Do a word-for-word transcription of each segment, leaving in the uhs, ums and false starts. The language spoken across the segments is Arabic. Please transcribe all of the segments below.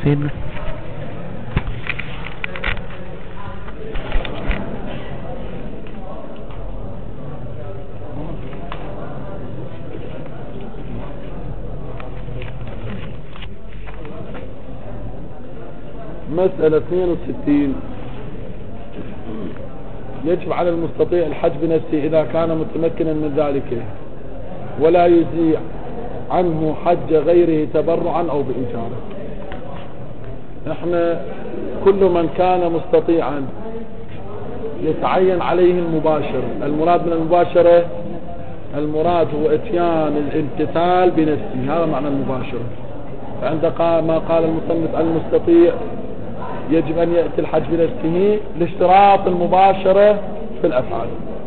سيدنا. مسألة اثنين وستين. يجب على المستطيع الحج بنفسه إذا كان متمكنا من ذلك ولا يزيع عنه حج غيره تبرعا أو بإجارة. احنا كل من كان مستطيعا يتعين عليه المباشرة. المراد من المباشرة المراد هو اتيان الامتثال بنفسه، هذا معنى المباشرة. فعند ما قال المصنف المستطيع يجب أن يأتي الحج بنفسه لاشتراط المباشرة في الأفعال.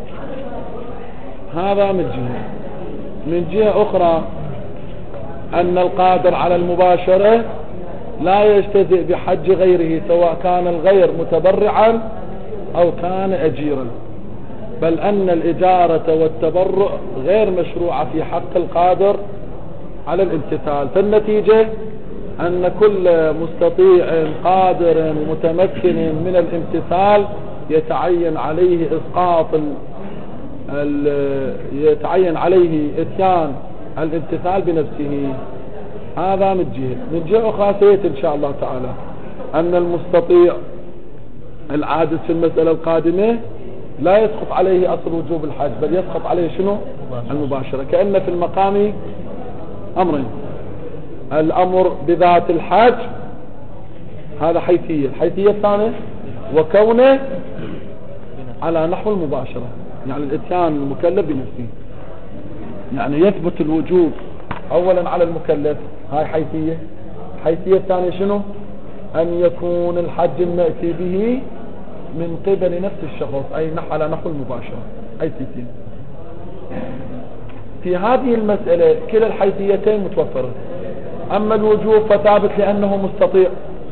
هذا من جهة. من جهة أخرى أن القادر على المباشرة لا يجتزئ بحج غيره سواء كان الغير متبرعا أو كان أجيرا، بل أن الإجارة والتبرع غير مشروعة في حق القادر على الامتثال. فالنتيجة أن كل مستطيع قادر متمكن من الامتثال يتعين عليه إسقاط ال ال يتعين عليه إتيان الامتثال بنفسه. هذا من جهة. من جهة أخرى سيأتي إن شاء الله تعالى أن المستطيع العاجز في المسألة القادمة لا يسقط عليه أصل وجوب الحج، بل يسقط عليه شنو؟ المباشرة. كأن في المقام أمرين: الأمر بذات الحج هذا حيثية، الحيثية الثانية وكونه على نحو المباشرة، يعني الاتيان المكلف بنفسه، يعني يثبت الوجوب أولا على المكلف، هاي حيثية. الحيثية الثانية شنو؟ أن يكون الحج المأتي به من قبل نفس الشخص، أي على نحو المباشرة، حيثيتين. في هذه المسألة كلا الحيثيتين متوفرة. أما الوجوب فثابت لأنه مستطيع،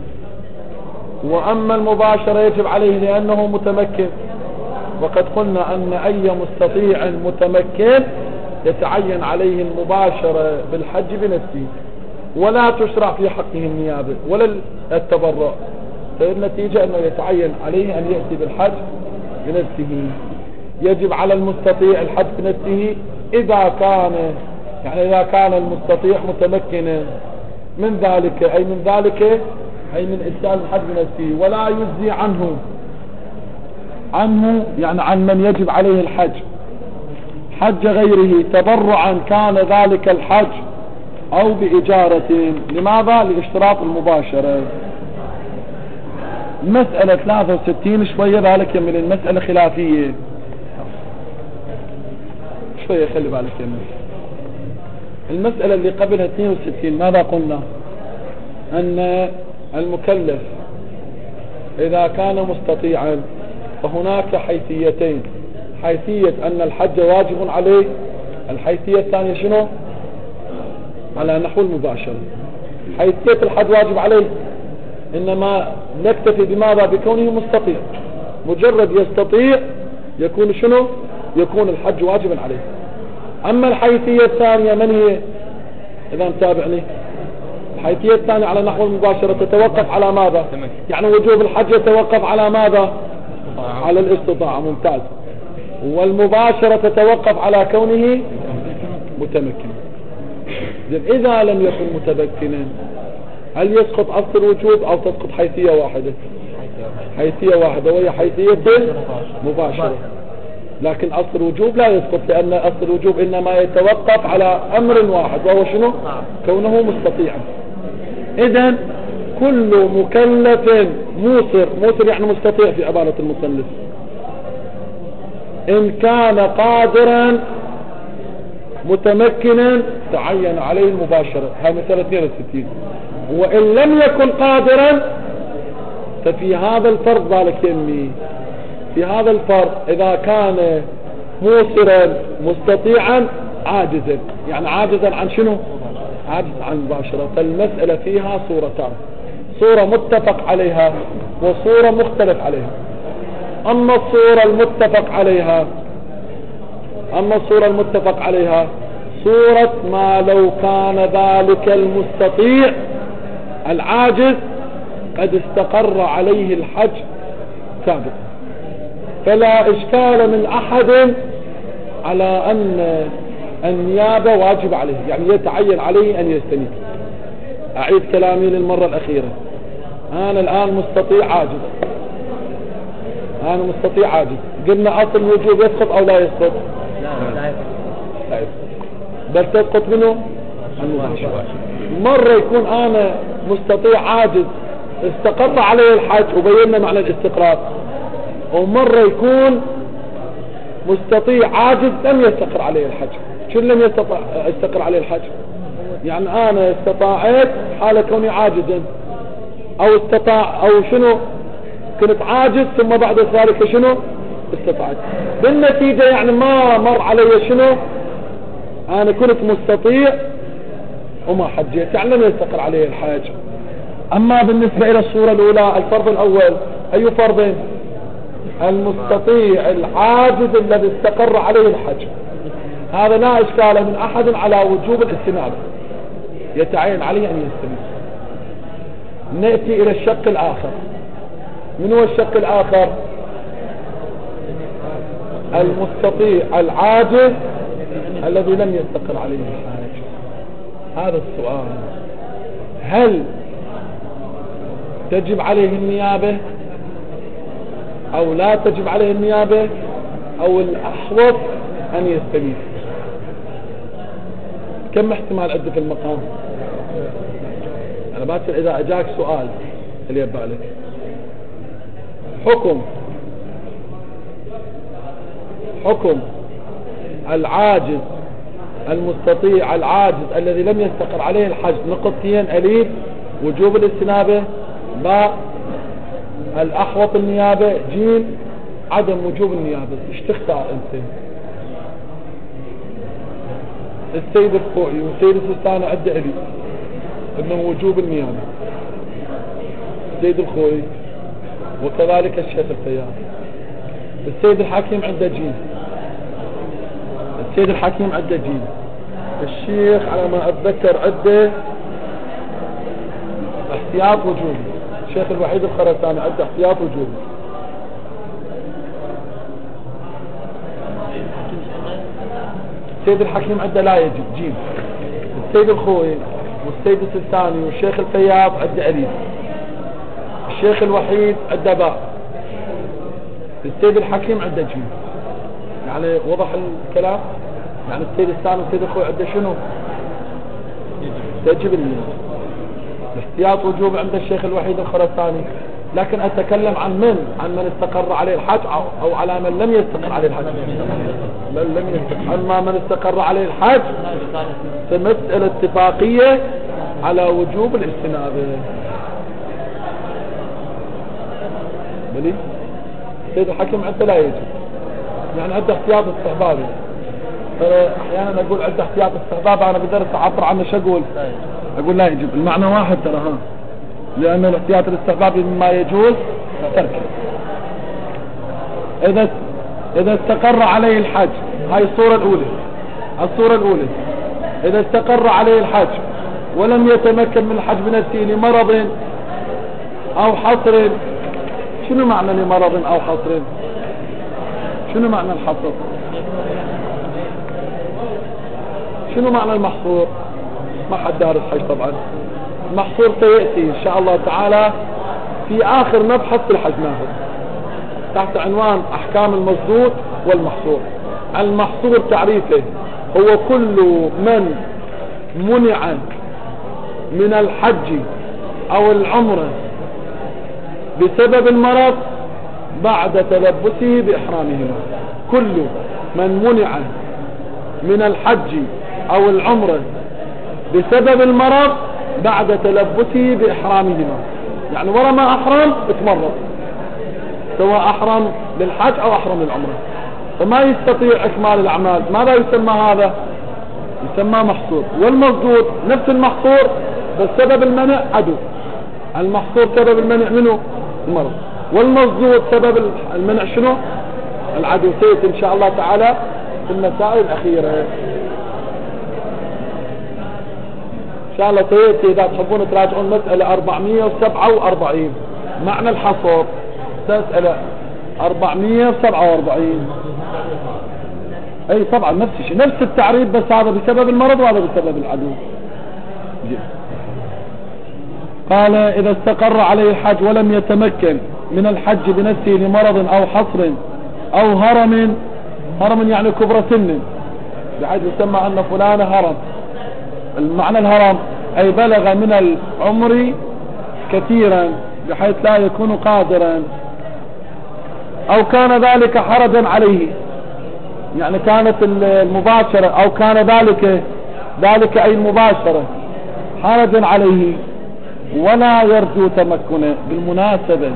وأما المباشرة يجب عليه لأنه متمكن. وقد قلنا أن أي مستطيع متمكن يتعين عليه المباشرة بالحج بنفسه، ولا تشرع في حقه النيابة ولا التبرع. فالنتيجة أنه يتعين عليه أن يأتي بالحج بنفسه. يجب على المستطيع الحج بنفسه إذا كان يعني إذا كان المستطيع متمكنا من ذلك، أي من ذلك أي من إتيان الحج بنفسه، ولا يجزي عنه عنه يعني عن من يجب عليه الحج حج غيره تبرعا كان ذلك الحج أو بإجارة. لماذا؟ لاشتراط المباشرة. المسألة ثلاثة وستين شوية ذلك من المسألة خلافية، شوية خلي بالك يمين. المسألة اللي قبلها اثنين وستين ماذا قلنا؟ أن المكلف إذا كان مستطيعا فهناك حيثيتين: حيثية أن الحج واجب عليه، الحيثية الثانية شنو؟ على نحو المباشرة. حيثية الحج واجب عليه إنما نكتفي بماذا؟ بكونه مستطيع. مجرد يستطيع يكون شنو؟ يكون الحج واجبا عليه. أما الحيثية الثانية من هي؟ إذا متابعني، الحيثية الثانية على نحو المباشرة تتوقف على ماذا؟ يعني وجوب الحج يتوقف على ماذا؟ على الاستطاعة. ممتاز. والمباشرة تتوقف على كونه متمكن. إذا لم يكن متمكنا هل يسقط أصل الوجوب أو تسقط حيثية واحدة؟ حيثية واحدة وهي حيثية مباشرة. لكن أصل الوجوب لا يسقط، لأن أصل الوجوب إنما يتوقف على أمر واحد وهو شنو؟ كونه مستطيعا. إذن كل مكلف موسر، موسر يعني مستطيع في عبارة المصنف، إن كان قادرا متمكنا تعين عليه المباشرة. هاي مسألة اثنين وستين. وإن لم يكن قادرا ففي هذا الفرض ذلك يمي، في هذا الفرض إذا كان موسرا مستطيعا عاجزا، يعني عاجزا عن شنو؟ عاجز عن المباشرة. فالمسألة فيها صورتان: صورة متفق عليها وصورة مختلف عليها. أما الصورة المتفق عليها أما الصورة المتفق عليها صورة ما لو كان ذلك المستطيع العاجز قد استقر عليه الحج سابقا، فلا إشكال من أحد على أن النيابة واجب عليه، يعني يتعين عليه أن يستنيب. أعيد كلامي للمرة الأخيرة، أنا الآن مستطيع عاجز، أنا مستطيع عاجز، قلنا أصل الوجوب يسقط أو لا يسقط؟ لا يسقط، بل تسقط منه المباشرة. مرة يكون أنا مستطيع عاجز استقر عليه الحج وبينا معنى الاستقرار، ومرة يكون مستطيع عاجز لم يستقر عليه الحج. شو لم يستطع يستقر عليه الحج؟ يعني أنا استطاعت حال كوني عاجزا، أو استطاع أو شنو كنت عاجز ثم بعد ذلك شنو استطعت، بالنتيجة يعني ما مر علي شنو أنا كنت مستطيع وما حجيت، يعني لم يستقر عليه الحج. أما بالنسبة إلى الصورة الأولى، الفرض الأول أي فرض؟ المستطيع العاجز الذي استقر عليه الحج، هذا لا إشكال من أحد على وجوب الاستنابة، يتعين عليه أن يستنب. نأتي إلى الشق الآخر. من هو الشق الآخر؟ المستطيع العاجز الذي لم يستقر عليه الحج. هذا السؤال، هل تجب عليه النيابة أو لا تجب عليه النيابة، أو الأحوط أن يستنيب؟ كم احتمال عنده في المقام؟ أنا باتر إذا أجاك سؤال اللي يبالك حكم حكم العاجز المستطيع العاجز الذي لم يستقر عليه الحج، نقطتين: أليف وجوب الاستنابة، باء الأحوط النيابة، جيم عدم وجوب النيابة. ايش تختار انت؟ السيد الخوئي والسيد السلطاني عد ألي انه وجوب النيابة، السيد الخوئي وكذلك الشيخ الفياض. السيد الحكيم عنده جيم، السيد الحكيم عنده جيم. الشيخ على ما اتذكر عنده احتياط وجوبي، الشيخ الوحيد الخرساني عنده احتياط وجوبي. السيد الحكيم عنده لا يجب جيم. السيد الخوي والسيد السلطاني والشيخ الفياض عنده أليف. الشيخ الوحيد عنده باء. السيد الحكيم عنده جيم. يعني وضح الكلام؟ يعني السيد الثاني والسيد الخوي عنده شنو؟ تجب النيابة. الاحتياط وجوب عند الشيخ الوحيد الخرساني. لكن أتكلم عن من؟ عن من استقر عليه الحج أو على من لم يستقر عليه الحج؟ من لم يستقر. أما من استقر عليه الحج فمسألة اتفاقية على وجوب الاستنابة. بلي السيد الحكيم عنده لا يجب، يعني عنده احتياط استحبابي. احيانا اقول عنده احتياط استحباب، انا بدرس اعبر عنه شو اقول؟ اقول لا يجب، المعنى واحد ترى، ها، لان الاحتياط الاستحبابي مما يجوز تركه. اذا اذا استقر عليه الحج، هاي الصورة الاولى. الصورة الاولى اذا استقر عليه الحج ولم يتمكن من الحج بنفسه لمرض او حصر. شنو معنى لمرض او حصر؟ شنو معنى الحصر؟ شنو معنى المحصور؟ ما حد دارس حج طبعا. المحصور سيأتي ان شاء الله تعالى في اخر مبحث في الحج ناخذ تحت عنوان احكام المصدود والمحصور. المحصور تعريفه هو كل من منع من الحج او العمره بسبب المرض بعد تلبسه باحرامهما. كل من منع من الحج او العمره بسبب المرض بعد تلبسه باحرامهما، يعني ورا ما احرم اتمرض، سواء احرم للحج او احرم للعمره، فما يستطيع اكمال الاعمال. ماذا يسمى هذا؟ يسمى محصور. والمصدود نفس المحصور بس سبب المنع عدو. المحصور سبب المنع منه المرض، والمصدود سبب المنع شنو؟ العدو. سيأتي ان شاء الله تعالى في المسائل الاخيره. شاء الله سيأتي إذا تحبون تراجعون مسألة أربعمائة وسبعة وأربعين معنى الحصر، تسألة أربعمائة وسبعة وأربعين. أي طبعا نفس الشيء، نفس التعريف، بس هذا بسبب المرض وهذا بسبب العدو. قال إذا استقر عليه الحج ولم يتمكن من الحج بنفسه لمرض أو حصر أو هرم، هرم يعني كبر سن، بحيث يسمى أن فلان هرم. المعنى الهرم أي بلغ من العمر كثيرا بحيث لا يكون قادرا، أو كان ذلك حرجا عليه، يعني كانت المباشرة أو كان ذلك ذلك أي المباشرة حرجا عليه ولا يرجو تمكنه. بالمناسبة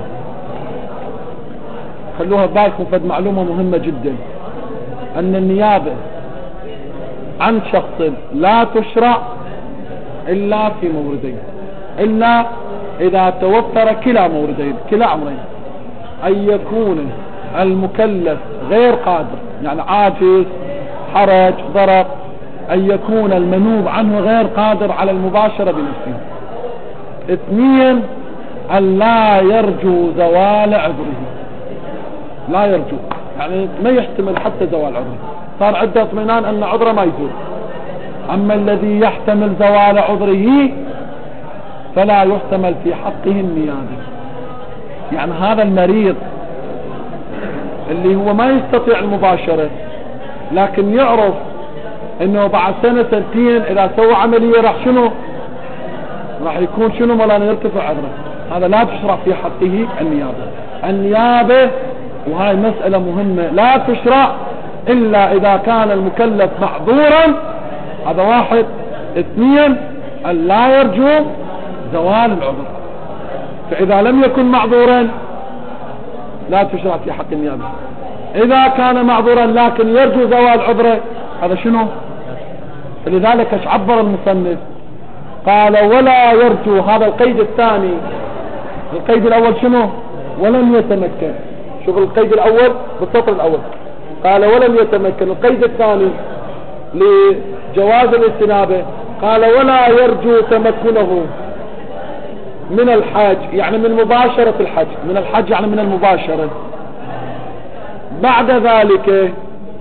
خلوها بالكم فد معلومة مهمة جدا، أن النيابة عن شخص لا تشرع إلا في موردين، إلا إذا توفر كلا موردين، كلا أمرين: أن يكون المكلف غير قادر يعني عاجز، حرج، ضرر، أن يكون المنوب عنه غير قادر على المباشرة بنفسه. اثنين، أن لا يرجو زوال عذره، لا يرجو يعني ما يحتمل حتى زوال عذره، صار عنده اطمئنان أن عذره ما يزول. أما الذي يحتمل زوال عذره فلا يحتمل في حقه النيابة. يعني هذا المريض اللي هو ما يستطيع المباشرة لكن يعرف انه بعد سنة سنتين اذا سوى عملية راح شنو راح يكون شنو مولانا يرتفع عذره، هذا لا تشرع في حقه النيابة. النيابة وهاي مسألة مهمة لا تشرع الا اذا كان المكلف معذورا، هذا واحد. اثنين، أن لا يرجو زوال العذر، فاذا لم يكن معذورا لا تشرع في حق النيابة. اذا كان معذورا لكن يرجو زوال عذره هذا شنو؟ لذلك ايش عبر المصنف؟ قال ولا يرجو، هذا القيد الثاني. القيد الاول شنو؟ ولم يتمكن. شوف القيد الاول بالسطر الاول قال ولم يتمكن. القيد الثاني لجواز الاستنابة قال ولا يرجو تمكنه من الحج، يعني من مباشرة الحج، من الحج يعني من المباشرة. بعد ذلك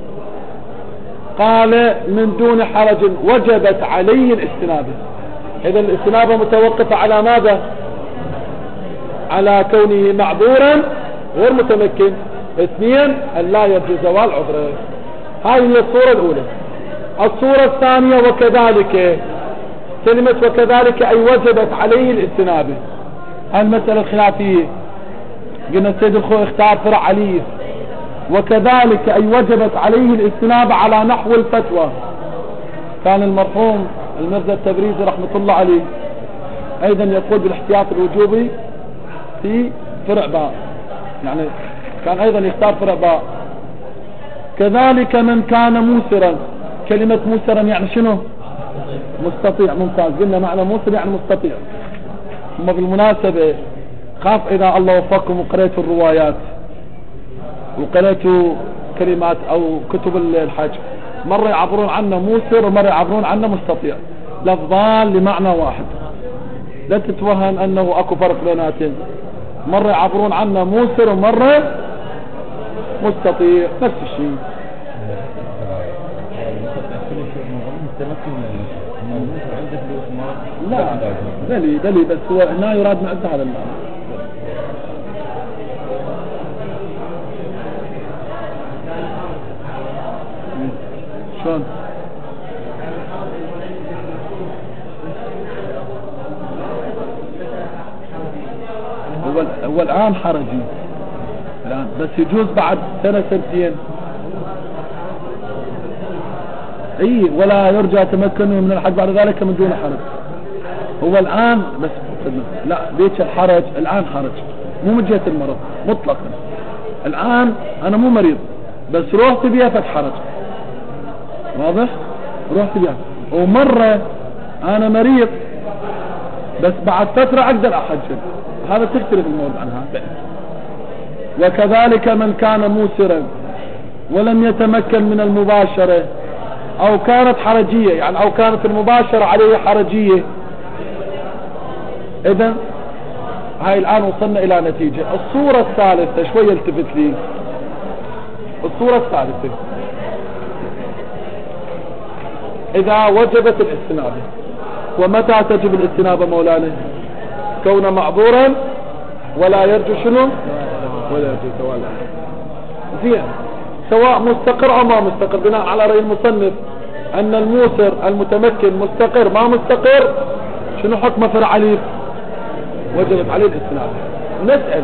قال من دون حرج وجبت عليه الاستنابة. إذا الاستنابة متوقفة على ماذا؟ على كونه معذورا غير متمكن. اثنين، أن لا يرجو زوال عذره. هذه هي الصورة الأولى. الصورة الثانية وكذلك، كلمة وكذلك أي وجبت عليه الاستنابة. المسألة الخلافية قلنا السيد الخوي اختار فرع علي. وكذلك أي وجبت عليه الاستنابة على نحو الفتوى. كان المرحوم المرزا التبريزي رحمة الله عليه أيضا يقول بالاحتياط الوجوبي في فرع باء، يعني كان أيضا يختار فرع باء. كذلك من كان موسرا. كلمة موسرا يعني شنو؟ مستطيع. ممتاز، قلنا معنى موسر يعني مستطيع. ثم بالمناسبة خاف إذا الله وفقكم وقريتوا الروايات وقريتوا كلمات أو كتب الحج، مرة يعبرون عنه موسر ومرة يعبرون عنه مستطيع، لفظان لمعنى واحد، لا تتوهم أنه أكو فرق بيناتهم. مرة يعبرون عنه موسر ومرة مستطيع، نفس الشيء. لا دلي دلي بس هو هنا يراد معدة على المعنى. شلون؟ هو هو الآن حرجي الآن، بس يجوز بعد سنة سنتين. اي ولا يرجى تمكنه من الحج بعد ذلك من دون حرج. هو الآن بس لا بيت الحرج الآن حرج مو من جهة المرض مطلقا. الآن أنا مو مريض بس روحت بيها فتحرج، واضح؟ روحت بيها. ومرة أنا مريض بس بعد فترة أقدر أحجل، هذا تختلف الموضوع عنها. وكذلك من كان موسرا ولم يتمكن من المباشرة أو كانت حرجية، يعني أو كانت المباشرة عليه حرجية اذا هاي الان وصلنا الى نتيجة. الصورة الثالثة شوية التفت لي، الصورة الثالثة اذا وجبت الاستنابة. ومتى تجب الاستنابة مولانا؟ كون معذورا ولا يرجو شنو؟ ولا يرجو توالى. زين، سواء مستقر او ما مستقر، بناء على رأي المصنف ان الموسر المتمكن مستقر ما مستقر، شنو حكمه في العليف؟ وجبت عليه الاستنابة. نسأل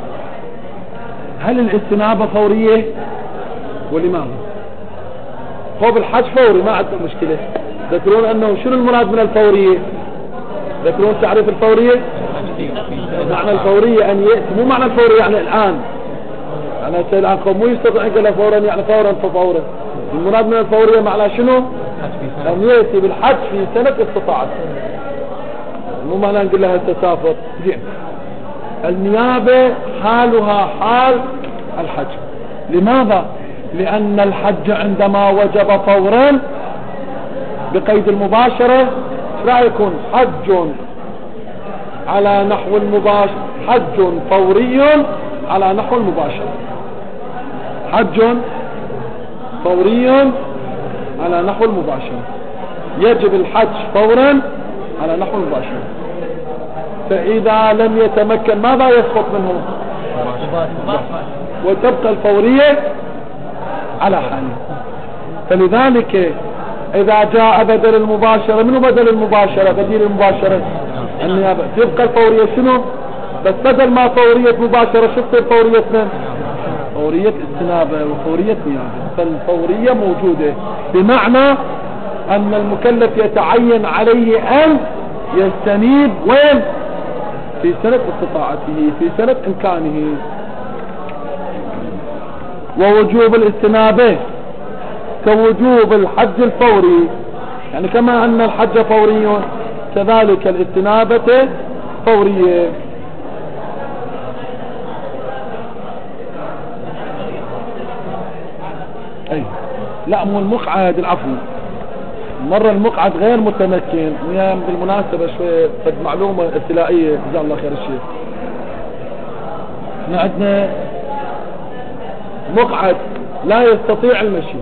هل الاستنابة فورية ولماذا؟ خوف الحج فوري ما عندنا مشكلة. ذكرون انه شنو المراد من الفورية؟ ذكرون تعريف الفورية؟ معنى الفورية ان يأتي، مو معنى الفورية يعني الان، انا سأل عنكم مو يستطيع يقول فورا يعني فورا ففورا. المراد من الفورية معنى شنو؟ ان يأتي بالحج في سنة استطاعته، مو معنى نقول لها تسافر. زين، النيابة حالها حال الحج. لماذا؟ لأن الحج عندما وجب فورا بقيد المباشرة، ايش رايكم؟ حج على نحو المباشر، حج فوري على نحو المباشرة، حج فوري على نحو المباشرة، يجب الحج فورا على نحو المباشرة. فإذا لم يتمكن ماذا يسقط منه؟ وتبقى الفورية على حاله. فلذلك إذا جاء بدل المباشرة، منو بدل المباشرة؟ بديل المباشرة النيابة، تبقى الفورية شنو؟ بس بدل ما فورية مباشرة شو تصير فورية من؟ فورية استنابة وفورية نيابة. فالفورية موجودة، بمعنى أن المكلف يتعين عليه أن يستنيب وين؟ في سنة استطاعته، في سنة إمكانه. ووجوب الاستنابة كوجوب الحج الفوري، يعني كما أن الحج فوري كذلك الاستنابة فورية. أي لا، مو المقعد، العفو، مرة المقعد غير متمكن. بالمناسبة شوية فد معلومة ابتلائية، جزاه الله خير الشيخ. احنا عندنا مقعد لا يستطيع المشي،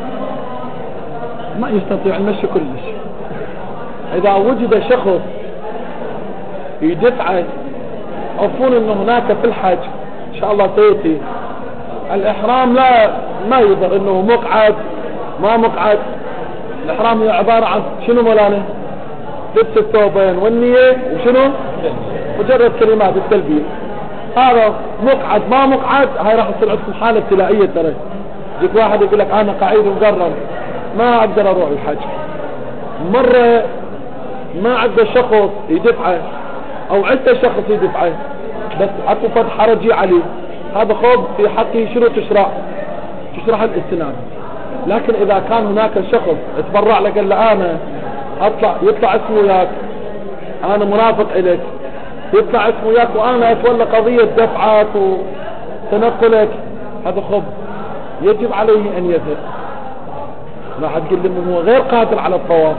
ما يستطيع المشي كلش. اذا وجد شخص يدفعه، عرفون انه هناك في الحج ان شاء الله سيأتي الاحرام، لا ما يظهر انه مقعد ما مقعد. الاحرام هي عبارة عن شنو مولانا؟ لبس الثوبين والنية وشنو؟ مجرد كلمات التلبية. هذا مقعد ما مقعد، هاي راح تصير عندكم حالة ابتلائية. ترى يجيك واحد يقول لك انا قاعد مقرر ما اقدر اروح الحج، مرة ما عنده شخص يدفعه او عنده شخص يدفعه، بس اكو فد حرجي عليه، هذا خوف في حقه شنو تشرع؟ تشرع الاستنابة. لكن اذا كان هناك شخص اتبرع له قال له انا اطلع، يطلع اسمه وياك، انا مرافق اليك، يطلع اسمه وياك وانا اتولى قضية دفعك وتنقلك، هذا خب يجب عليه ان يذهب. راح تقول لهم هو غير قادر على الطواف،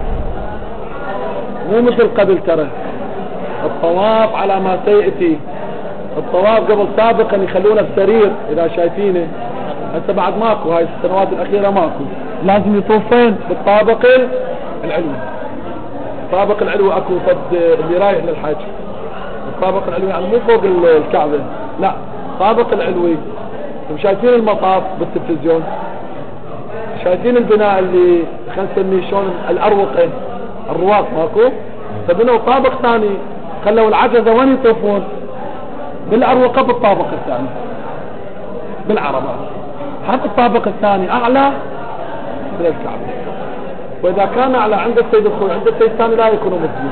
مو مثل قبل. ترى الطواف على ما سيأتي، الطواف قبل سابقا يخلونه بسرير اذا شايفينه، هسه بعد ماكو، هاي السنوات الاخيرة ماكو، لازم يطوف فين؟ بالطابق العلوي. الطابق العلوي اكو فد اللي رايح للحج، الطابق العلوي يعني مو فوق الكعبة، لا الطابق العلوي. انتم شايفين المطاف بالتلفزيون، شايفين البناء اللي خلينا نسميه شلون، الاروقة، الرواق ماكو، فبنوا طابق ثاني، خلوا العجزة وين يطوفون؟ بالاروقة بالطابق الثاني بالعربات. هذا الطابق الثاني اعلى من الكعبة، واذا كان اعلى عند السيد الخوي عند السيد الثاني لا يكونوا مسلمين،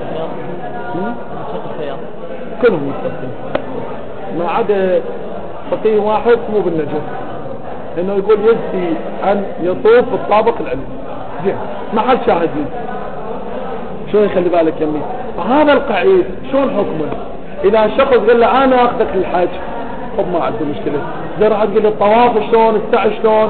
كلهم مستقيم، ما عدا فقيه واحد مو بالنجس، انه يقول يجزي ان يطوف بالطابق العلوي. زين، ما حد شاهدين، شو يخلي بالك يمي. فهذا القعيد شلون حكمه؟ اذا شخص قال له انا اخذك للحج، طب ما عنده مشكلة. زي راح تقول الطواف شلون، السعي شلون؟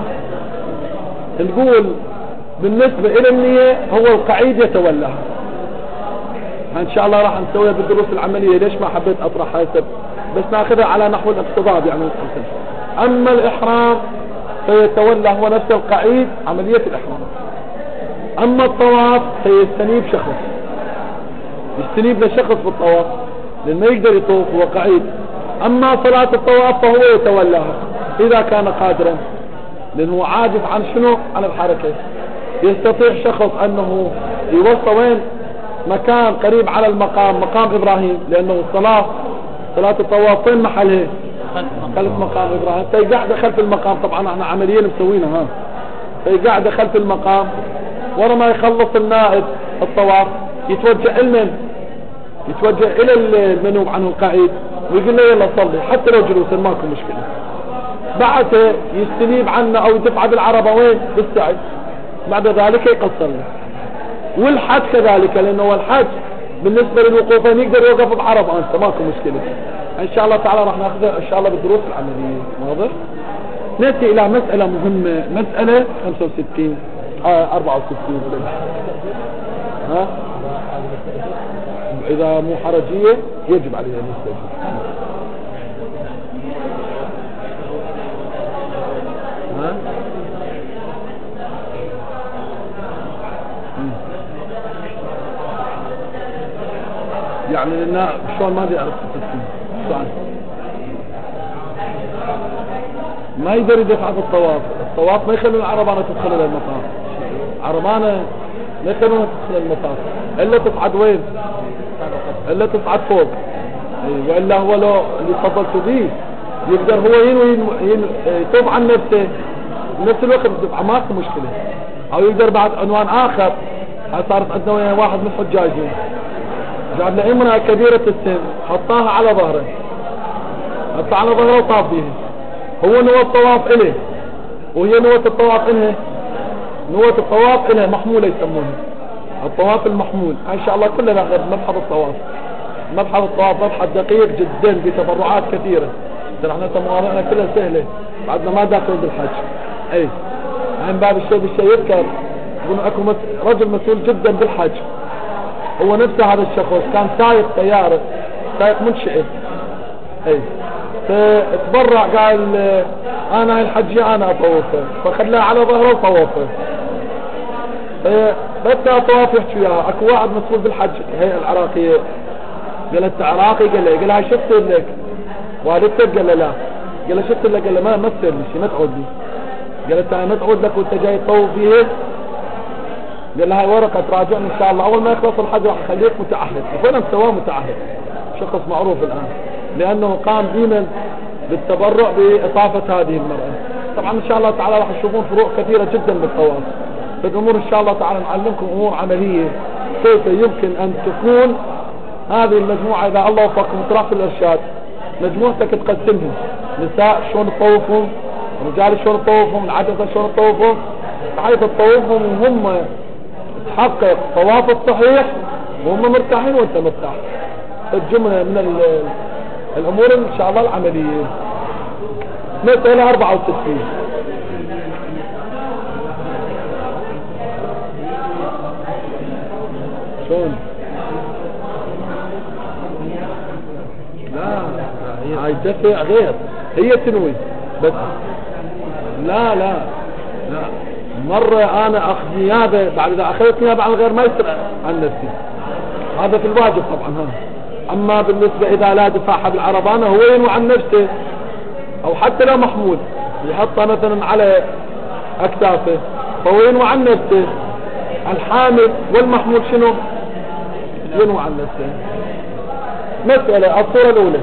نقول بالنسبة الى النية هو القعيد يتولاها، ان شاء الله راح نسويها بالدروس العملية. ليش ما حبيت اطرحها هسه بس ناخذها على نحو الاقتضاب يعني. اما الاحرام فيتولى هو نفس القعيد عملية الاحرام. اما الطواف فيستنيب شخص، يستنيب لشخص بالطواف لان ما يقدر يطوف هو قعيد. اما صلاة الطواف فهو يتولاها اذا كان قادرا لانه عاجز عن شنو؟ عن الحركة. يستطيع شخص انه يوصل وين؟ مكان قريب على المقام، مقام ابراهيم، لانه الصلاة صلاة الطواف وين محلها؟ خلف مقام ابراهيم. فيقعد خلف المقام. طبعا احنا عمليا مسوينها ها. فيقعد خلف المقام ورا ما يخلص النائب الطواف يتوجه المن يتوجه الى المنوب عنه القعيد ويقول له يلا صلي حتى لو جلوسا ماكو مشكلة. بعده يستنيب عنه او يدفع بالعربة وين؟ بالسعي. بعد ذلك يقصر له. والحج كذلك لانه الحج بالنسبة للوقوفين يقدر يوقف بعربة انت ماكو مشكلة. ان شاء الله تعالى راح ناخذها ان شاء الله بالدروس العملية. واضح؟ نأتي الى مسألة مهمة، مسألة خمسة وستين آه أربعة وستين ها اذا مو حرجية يجب عليها نستجيب. ها يعني لنا شلون ما ادري اعرف التفصيل. ما يقدر يدفع بالطواف. الطواف ما يخلون العربانة تدخل الى المطاف. عربانة ما يخلونها تدخل المطاف الا تصعد وين؟ الا تصعد فوق. اي والا هو لو اللي تفضلت به يقدر هو ينوي يطوف عن نفسه بنفس الوقت بدفع ماكو مشكلة. او يقدر بعد عنوان اخر. هاي صارت عندنا واحد من حجاجين جاب له امرأة كبيرة السن حطاها على ظهره حطها على ظهره وطاف بيها. هو نوى الطواف إله وهي نوى الطواف إلها. نوى الطواف إلها محمولة يسمونها الطواف المحمول. ان شاء الله كلنا ناخذ مبحث الطواف. مبحث الطواف مبحث دقيق جدا بتفرعات كثيرة. ترى احنا مواضيعنا كلها سهلة بعدنا ما داخل بالحج. اي من باب الشيء بالشيء يذكر يقولون اكو رجل مسؤول جدا بالحج. هو نفسه هذا الشخص كان سايق سيارة سايق منشئة. اي فتبرع قال انا الحجي انا اطوفه فخلاه على ظهره وطوفه. فبدأ طواف يحكي وياه. اكو واحد مسؤول بالحج الهيئة العراقية قال انت عراقي؟ قال له قال هاي شفت لك والدتك؟ قال له لا. قال له شفت لك؟ قال له ما ما تصير شيء ما تعود لي. قال انت ما تعود لك وانت جاي تطوف فيه. قال له هاي ورقة تراجعني ان شاء الله اول ما يخلص الحج راح اخليك متعهد. وفعلا مسواه متعهد شخص معروف الان لانه قام ديما بالتبرع باطافة هذه المرأة. طبعا ان شاء الله تعالى راح تشوفون فروق كثيرة جدا بالطواف. فالامور ان شاء الله تعالى نعلمكم امور عملية كيف يمكن ان تكون هذه المجموعة اذا الله وفقكم طرق الارشاد مجموعتك تقسمهم. نساء شلون تطوفهم، رجال شلون تطوفهم، العجزة شلون تطوفهم بحيث تطوفهم وهم تحقق طواف الصحيح وهم مرتاحين وانت مرتاح. الجملة من الامور ان شاء الله العملية. مسألة أربعة وستين شلون؟ لا هاي دفع غير هي تنوي بس. لا لا لا مرة انا اخذ نيابة بعد اذا اخذت نيابة عن غير ما يصير عن نفسي. هذا في الواجب طبعا. ها اما بالنسبة اذا لا دفاعها بالعربانة هو ينوي عن نفسه او حتى لو محمول يحطها مثلا على اكتافه فهو ينوي عن نفسه. الحامل والمحمول شنو؟ ينوي عن نفسه. مسألة الصورة الاولى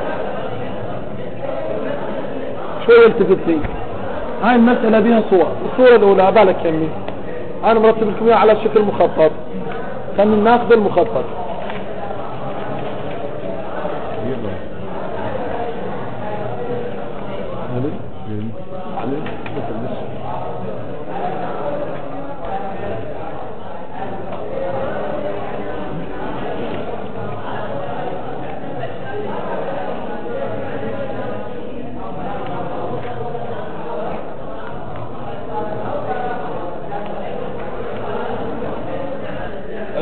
شوية التفت لي. هاي المسألة بها صور. الصورة الاولى عبالك يمي انا مرتب لكم اياها على شكل مخطط. خلينا ناخذ المخطط.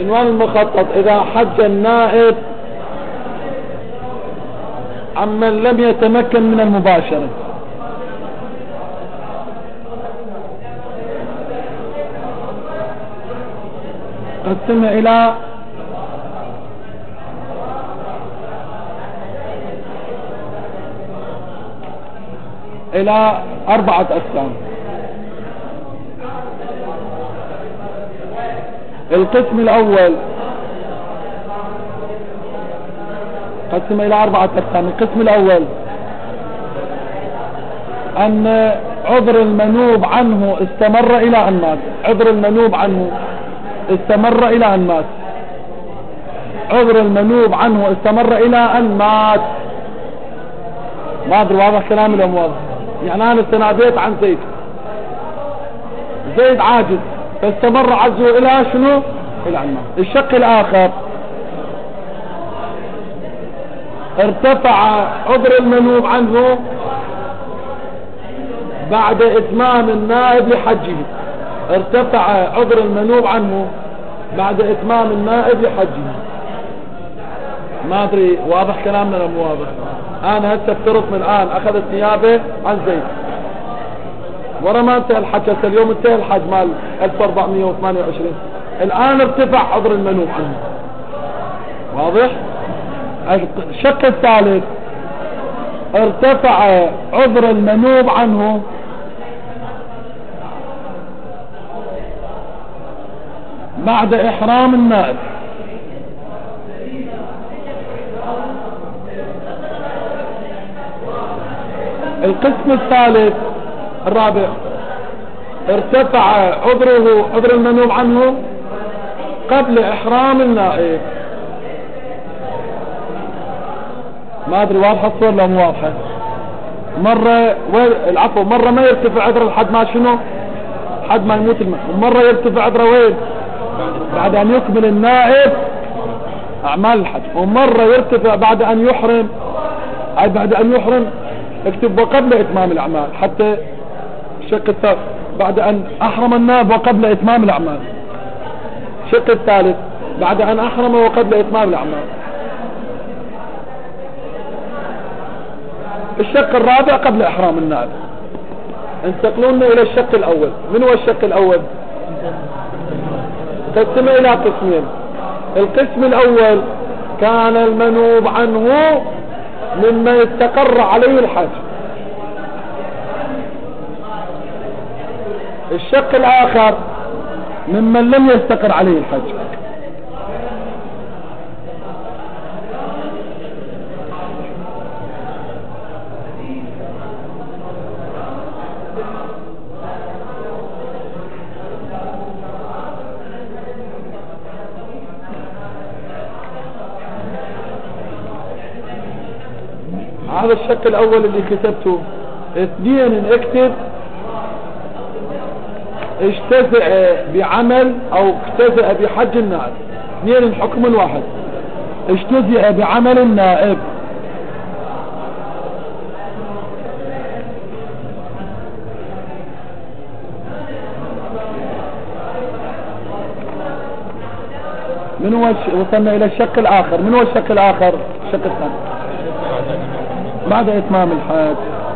عنوان المخطط: إذا حج النائب عمن لم يتمكن من المباشرة. قسمها إلى إلى أربعة أقسام. القسم الأول قسم إلى أربعة أقسام. القسم الأول أن عذر المنوب عنه استمر إلى أن مات. عذر المنوب عنه استمر إلى أن مات. عذر المنوب عنه استمر إلى أن مات. ما أدري واضح كلامي ولا مو واضح؟ يعني أنا استناديت عن زيد، زيد عاجز فاستمر عجزه إلى شنو؟ إلى أن مات. الشق الآخر: ارتفع عذر المنوب عنه بعد إتمام النائب لحجه. ارتفع عذر المنوب عنه بعد إتمام النائب لحجه. ما أدري واضح كلامنا ولا مو واضح؟ أنا هسه افترض من الآن أخذت نيابة عن زيد، ورا ما انتهى الحج، هسه اليوم انتهى الحج مال ألف وأربعمية وثمانية وعشرين، الآن ارتفع عذر المنوب عنه. واضح؟ الشق الثالث: ارتفع عذر المنوب عنه بعد إحرام النائب. القسم الثالث الرابع: ارتفع عذره عذر المنوب عنه قبل إحرام النائب. ما أدري واضحة الصورة ولا مو واضحة؟ مرة العفو مرة ما يرتفع عذره لحد ما شنو؟ لحد ما يموت المنوب. ومرة يرتفع عذره وين؟ بعد أن يكمل النائب أعمال الحج. ومرة يرتفع بعد أن يحرم، أي بعد أن يحرم اكتب وقبل إتمام الأعمال، حتى الشق الثالث بعد أن أحرم النائب وقبل إتمام الأعمال. الشق الثالث بعد أن أحرم وقبل إتمام الأعمال. الشق الرابع قبل إحرام النائب. انتقلون إلى الشق الأول. من هو الشق الأول؟ قسمه إلى قسمين. القسم الأول: كان المنوب عنه مما يستقر عليه الحج. الشق الآخر: ممن لم يستقر عليه الحج. هذا الشق الأول اللي كتبته. اثنين: اكتب اجتزأ بعمل أو اجتزأ بحج النائب. اثنين حكم واحد: اجتزأ بعمل النائب. من هو الش... وصلنا إلى الشق الآخر. من هو الشق الآخر؟ الشق الثاني بعد إتمام الحج.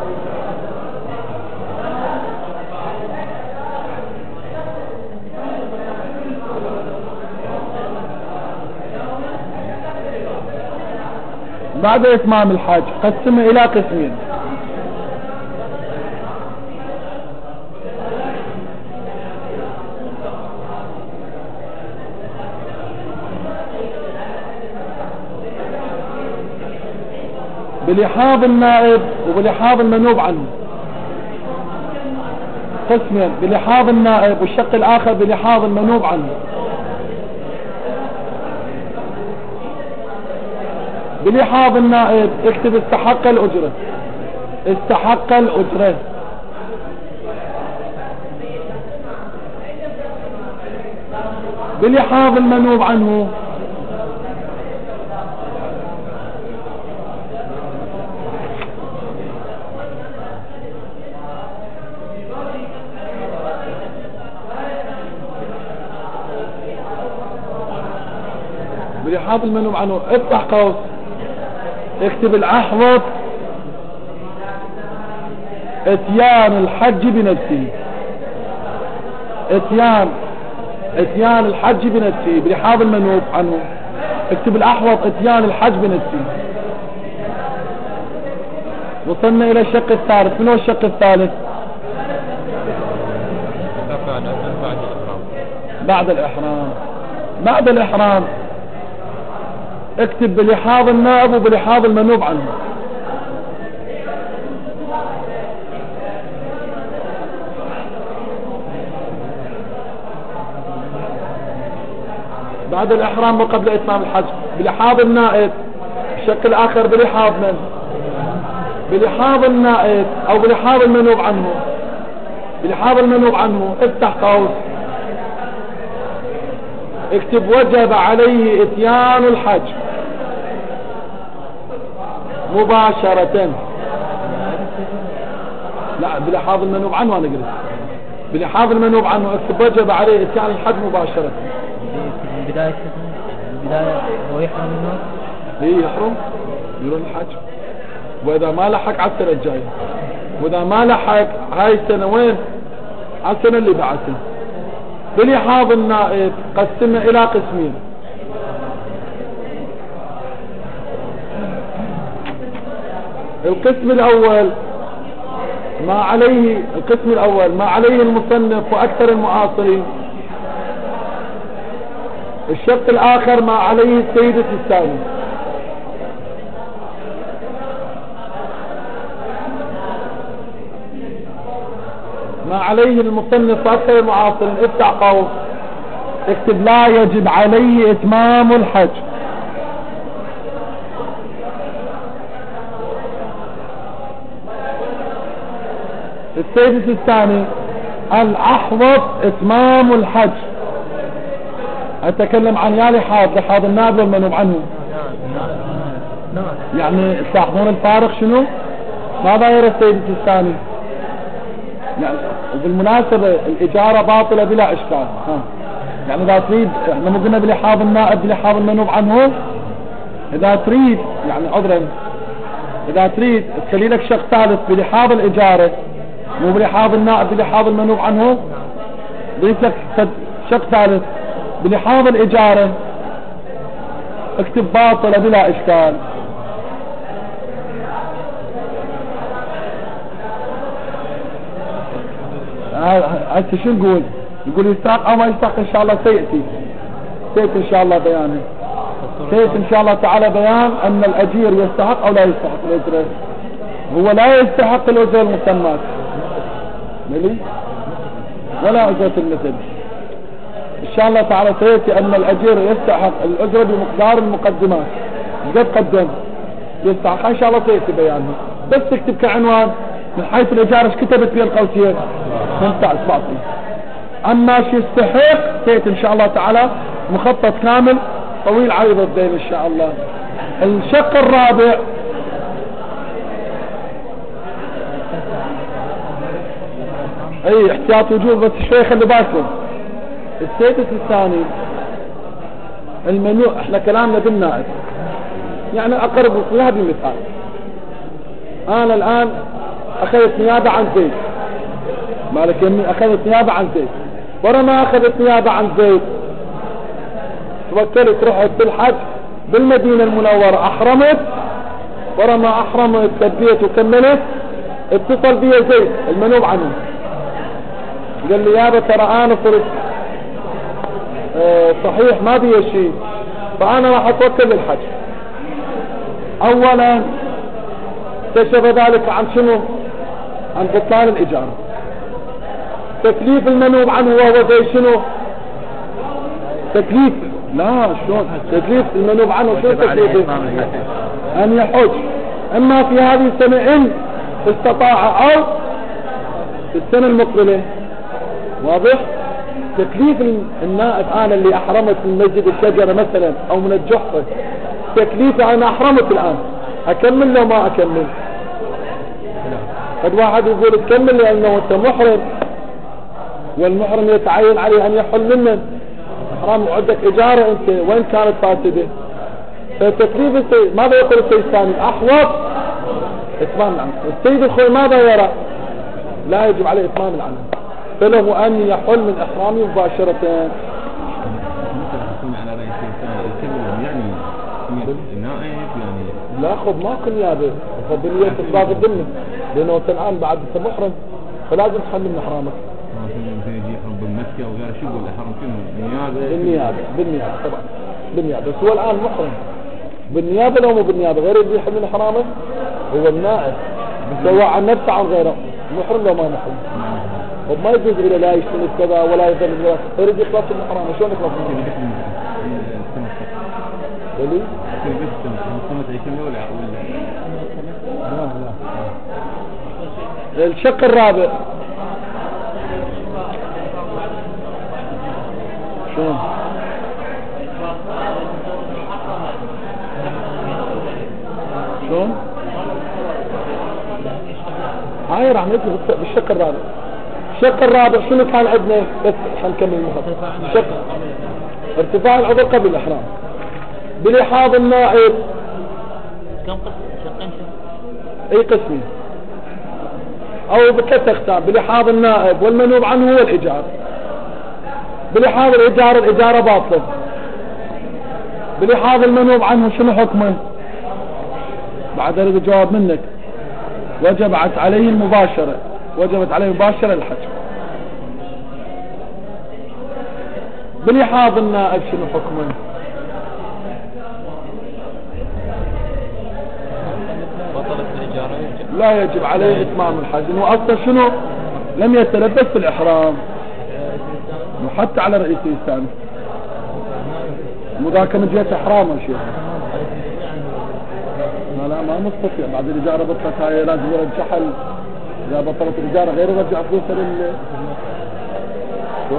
بعد إتمام الحج قسمه إلى قسمين. بلحاظ النائب وبلحاظ المنوب عنه. قسمين: بلحاظ النائب، والشق الآخر بلحاظ المنوب عنه. بلحاظ النائب اكتب استحق الأجرة. استحق الأجرة. بلحاظ المنوب عنه بلحاظ المنوب عنه افتح قوس اكتب الأحوط اتيان الحج بنفسه. اتيان اتيان الحج بنفسه بلحاظ المنوب عنه اكتب الأحوط اتيان الحج بنفسه. وصلنا إلى الشق الثالث. من هو الشق الثالث؟ بعد الإحرام. بعد الإحرام اكتب بلحاظ النائب وبلحاظ المنوب عنه. بعد الإحرام وقبل إتمام الحج بلحاظ النائب. الشق الآخر بلحاظ من؟ بلحاظ النائب أو بلحاظ المنوب عنه. بلحاظ المنوب عنه افتح قوس اكتب وجب عليه اتيان الحج مباشرة. لا بلحاظ المنوب عنه انا قلت بلحاظ المنوب عنه اكتب وجب عليه اتيان الحج مباشرة. بداية بداية هو يحرم الناس. ايه يحرم يروح الحج. واذا ما لحق على السنة الجاية. واذا ما لحق هاي السنة وين؟ على السنة اللي بعدها. بلحاظ النائب قسمه الى قسمين. القسم الاول ما عليه القسم الاول ما عليه المصنف واكثر المعاصرين. الشق الاخر ما عليه السيد الثاني. ما عليه المصنف واكثر المعاصرين افتح قوس اكتب لا يجب عليه اتمام الحج. السيد الثاني الاحوط اتمام الحج. اتكلم عن يا لحاظ لحاظ النائب والمنوب عنه. يعني تلاحظون الفارق شنو؟ ماذا يرى السيد الثاني؟ يعني وبالمناسبة الإجارة باطلة بلا إشكال. ها. يعني إذا تريد احنا مو قلنا بلحاظ النائب بلحاظ المنوب عنه. إذا تريد يعني عذرا إذا تريد تخلي لك شق ثالث بلحاظ الإجارة مو بلحاظ النائب بلحاظ المنوب عنه. ضيف لك شق ثالث بلحاظ الإجارة اكتب باطلة بلا إشكال. هسه شو نقول؟ نقول يستحق او ما يستحق؟ ان شاء الله سيأتي سيأتي ان شاء الله بيانه. سيأتي ان شاء الله تعالى بيان ان الاجير يستحق او لا يستحق الاجرة. هو لا يستحق الاجرة المسمات ملي ولا اجرة المثل. ان شاء الله تعالى سيأتي ان الاجير يستحق الاجرة بمقدار المقدمات. قد قدم يستحق ان شاء الله سيأتي بيانه. بس تكتب كعنوان من حيث الإجارة ايش كتبت بين قوسين ممتاز باطل. أما شو يستحق سيأتي إن شاء الله تعالى مخطط كامل طويل عريض الدين إن شاء الله. الشق الرابع أي احتياط وجوب بس شوي خلي بالكم. السيدس الثاني الممنوع احنا كلامنا بالنائب يعني أقرب لها بمثال. أنا الآن أخذت نيابة عن زيد مالك يمي أخذت نيابة عن زيد. ورا ما أخذت نيابة عن زيد توكلت رحت بالحج بالمدينة المنورة أحرمت. ورا ما أحرمت لبيت وكملت اتصل بي زيد المنوب عنه قال لي يابا ترى أنا صرت اه صحيح ما بي شيء فأنا راح أتوكل للحج. أولا اكتشف ذلك عن شنو؟ عن بطلان الإجارة. تكليف المنوب عنه وهو زي شنو؟ تكليف لا شلون تكليف المنوب عنه شو تكليفه؟ أن يحج إما في هذه السنة إن استطاع أو في السنة المقبلة. واضح؟ تكليف النائب أنا اللي أحرمت من مسجد الشجرة مثلا أو من الجحفة تكليفي أنا أحرمت الآن أكمل لو ما أكمل. قد واحد يقول تكمل لأنه أنت محرم والمحرم يتعين عليه أن يحل منه. حرام عندك إجارة أنت وين كانت فاسدة فتكليف السيد ماذا يقول السيد الثاني؟ أحوط إتمام العنان. السيد الخوي ماذا يرى؟ لا يجب عليه إتمام العنان، فله أن يحل من إحرامه مباشرة. لا خذ ما كل نيابة، خذ بنية إصلاح الذمة، لأنه الآن بعد محرم فلازم تحل من إحرامك. بالنيابة بالنيابة طبعا بالنيابة، بس هو الآن محرم بالنيابة لو مو بالنيابة، غير اللي يحل من إحرامه هو النائب سواء عن نفسه عن غيره، محرم لو ما محرم. وما يجوز إلى لا يشتني كذا ولا يظل ولا يريد يخلص من إحرامه. شلون يخلص من إحرامه؟ الشق الرابع شلون؟ شلون؟ هاي راح ندخل بالشق الرابع. الشق الرابع شنو كان عندنا؟ بس حنكمل المخطط. الشق ارتفاع العذر قبل الإحرام بلحاظ النائب. كم قسم؟ شقين اي قسمين او بثلاث اقسام، بلحاظ النائب والمنوب عنه هو الإيجار. بلحاظ الإيجار الإجارة باطلة. بلحاظ المنوب عنه شنو حكمه؟ بعد اريد جواب منك. وجبت عليه المباشرة، وجبت عليه مباشرة الحج. بلحاظ النائب شنو حكمه؟ لا يجب عليه إتمام الحج، لأنه أصلا شنو؟ لم يتلبس في الإحرام، وحتى على رئيسه الثاني مذاك من جهة إحرام يا شيخ. لا لا ما مستطيع، بعد الإجارة بطلت هاي لازم يرجعها. إذا بطلت الإجارة غير يرجع فلوسها لل شو؟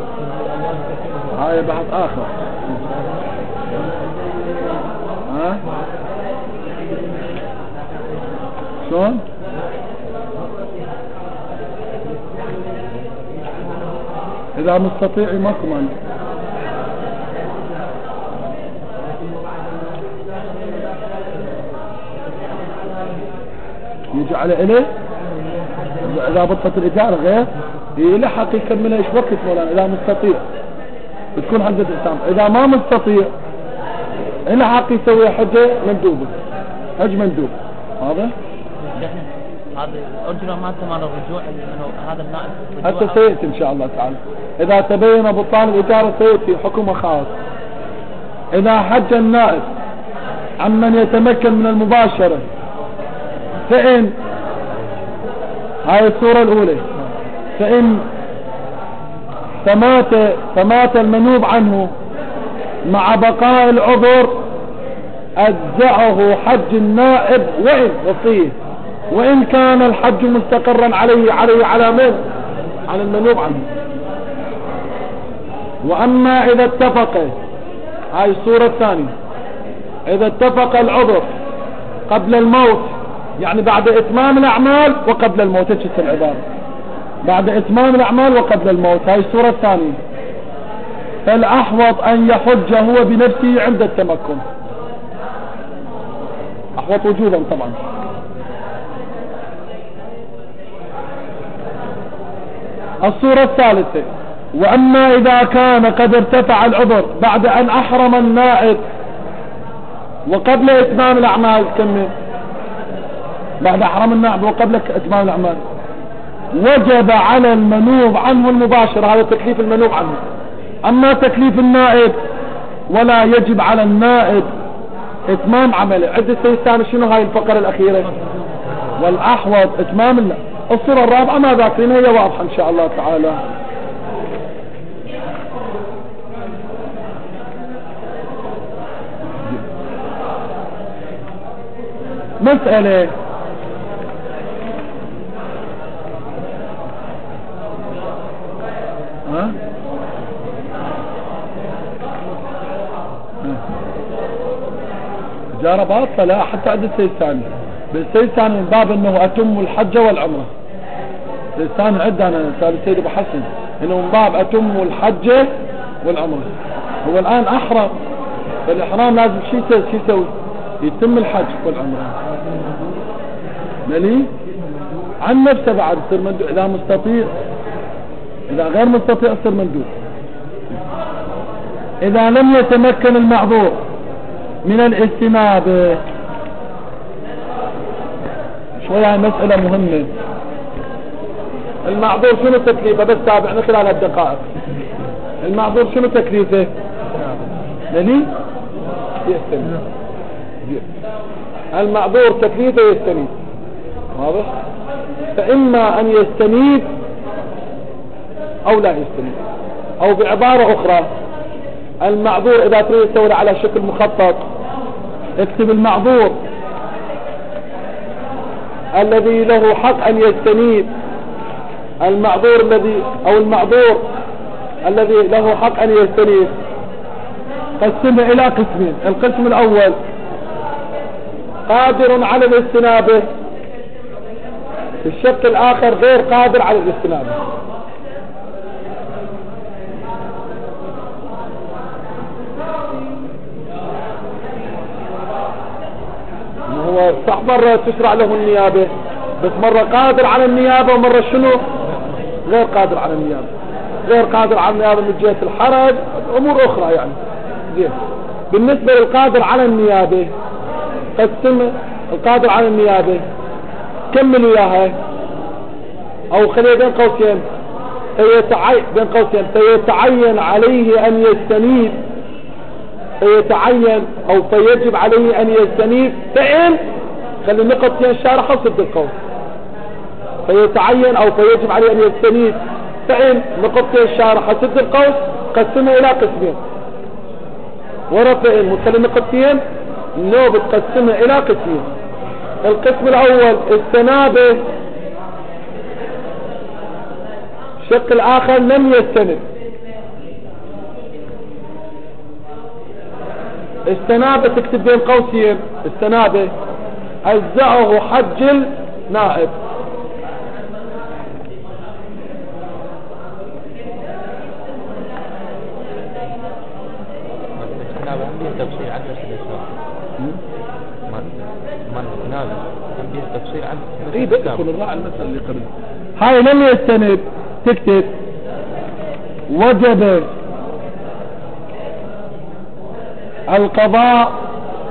هاي بحث آخر. ها؟ شلون؟ إذا مستطيع مكمن يجعل إليه. إذا بطلت الإجارة غير يلحق يكملها إيش وقت مولانا إذا مستطيع بتكون حجة إسلام. إذا ما مستطيع يلحق يسوي حجة مندوبة، حج مندوب. هذا هذا أرجو ما تمر الرجوع هذا النائب حتى سيأتي إن شاء الله تعالى. إذا تبين بطلان الإجارة سيأتي حكم خاص. إذا حج النائب عمن يتمكن من المباشرة فإن هاي الصورة الأولى فإن فمات فمات المنوب عنه مع بقاء العذر أجزأه حج النائب وإن وصيه، وإن كان الحج مستقرا عليه عليه على من؟ على المنوب عنه. وأما إذا اتفق، هاي الصورة الثانية، إذا اتفق العذر قبل الموت، يعني بعد إتمام الأعمال وقبل الموت، ايش العبارة؟ بعد إتمام الأعمال وقبل الموت، هاي الصورة الثانية. فالأحوط أن يحج هو بنفسه عند التمكن، أحوط وجوبا طبعا. الصورة الثالثة، وأما إذا كان قد ارتفع العذر بعد أن أحرم النائب وقبل إتمام الأعمال، كمل بعد أحرم النائب وقبل إتمام الأعمال، وجب على المنوب عنه المباشرة، هذا تكليف المنوب عنه. أما تكليف النائب ولا يجب على النائب إتمام عمله. عد السيد الثاني شنو هاي الفقرة الأخيرة؟ والأحوط إتمام النائب. الصورة الرابعة ما ذاكرينها، هي واضحة إن شاء الله تعالى. مسألة ها؟ إجارة باطلة لا حتى عند السيد الثاني. بالسيد الثاني من باب انه اتم الحج والعمرة. السيد الثاني عد انا سأل السيد ابو حسن انه من باب اتم الحج والعمرة. هو الان احرم فالإحرام لازم شو يسوي شو يسوي يتم الحج والعمرة ملي عن نفسه بعد يصير مندوب إذا مستطيع. إذا غير مستطيع يصير مندوب. إذا لم يتمكن المعذور من الاستنابة شوية مسألة مهمة. المعذور شنو تكليفه؟ بس تابعنا خلال هالدقائق. المعذور شنو تكليفه؟ لني يستنيب. المعذور تكليفه يستنيب واضح؟ فإما أن يستنيب أو لا يستنيب. أو بعبارة أخرى المعذور إذا تريد تسوي على شكل مخطط اكتب المعذور الذي له حق أن يستنيب. المعذور الذي أو المعذور الذي له حق أن يستنيب قسمه إلى قسمين. القسم الأول قادر على الاستنابة، الشق الآخر غير قادر على الاستنابة. هو صح مرة تشرع له النيابة بس مرة قادر على النيابة ومرة شنو غير قادر على النيابة. غير قادر على النيابة من جهة الحرج أمور أخرى يعني. زين بالنسبة للقادر على النيابة قسم القادر على النيابة كمل وياها أو خليه بين قوسين فيتعين بين قوسين فيتعين عليه أن يستنيب. فيتعين أو فيجب عليه أن يستنيب فإن خلي نقطتين شارحة وسد القوس. فيتعين أو فيجب عليه أن يستنيب فإن نقطتين شارحة سد القوس قسمه إلى قسمين. ورا فإن وخلي نقطتين لو بتقسمه إلى قسمين. القسم الأول استنابه، الشق الآخر لم يستند. استنابه تكتب بين قوسين استنابه أجزأه حج النائب. تفصيل عن تفصيل عن اي بدخل الراعي المسألة اللي قبل هاي لم يستند تكتب وجب القضاء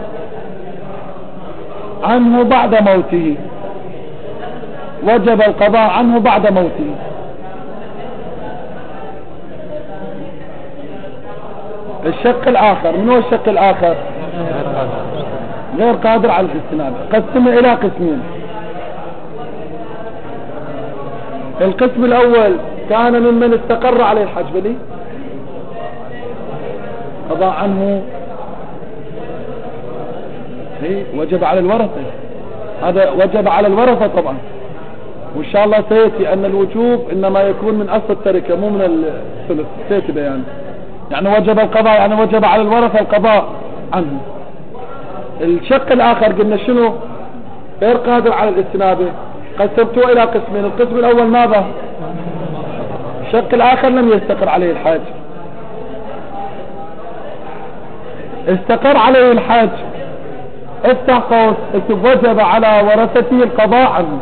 عنه بعد موته. وجب القضاء عنه بعد موته. الشق الآخر من هو الشق الآخر؟ غير قادر على الاستنابة. قسمه إلى قسمين. القسم الأول كان ممن استقر عليه الحج بلي قضاء عنه ايه وجب على الورثة. هذا وجب على الورثة طبعا وإن شاء الله سيأتي أن الوجوب إنما يكون من أصل التركة مو من الثلث. سيأتي بيان يعني وجب القضاء يعني وجب على الورثة القضاء عنه. الشق الآخر قلنا شنو غير قادر على الاستنابة قسمته إلى قسمين. القسم الأول ماذا؟ الشق الآخر لم يستقر عليه الحاج. استقر عليه الحاج افتح قوس اكتب وجب على ورثته القضاء عنه.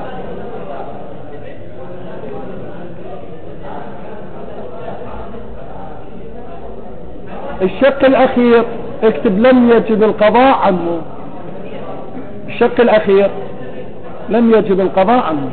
الشق الأخير اكتب لم يجب القضاء عنه. الشق الأخير لم يجب القضاء عنه.